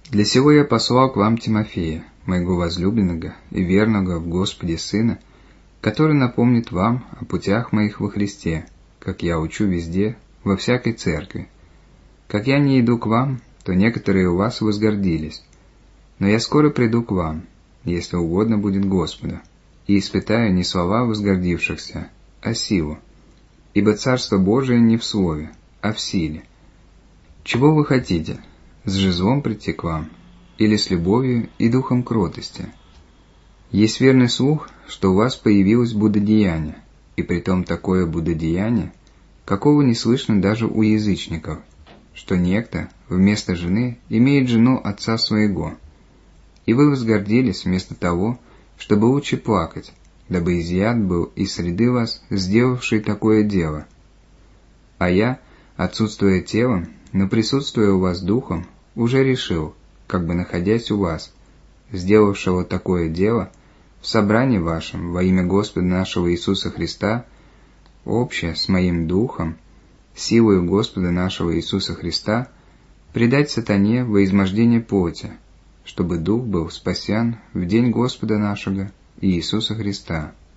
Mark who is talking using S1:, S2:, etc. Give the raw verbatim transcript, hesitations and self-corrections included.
S1: Для сего я послал к вам Тимофея, моего возлюбленного и верного в Господе Сына, который напомнит вам о путях моих во Христе, как я учу везде, во всякой церкви. Как я не иду к вам, то некоторые у вас возгордились, но я скоро приду к вам, если угодно будет Господу, и испытаю не слова возгордившихся, а силу, ибо Царство Божие не в слове, а в силе. Чего вы хотите? С жезлом прийти к вам, или с любовью и духом кротости? Есть верный слух, что у вас появилось блудодеяние, и притом такое блудодеяние, какого не слышно даже у язычников, что некто вместо жены имеет жену отца своего. И вы возгордились вместо того, чтобы лучше плакать, дабы изъят был из среды вас, сделавший такое дело. А я, отсутствуя телом, но присутствуя у вас духом, уже решил, как бы находясь у вас, сделавшего такое дело, в собрании вашем во имя Господа нашего Иисуса Христа, общее с моим духом, силою Господа нашего Иисуса Христа, предать сатане во измождение плоти, чтобы дух был спасен в день Господа нашего Иисуса Христа.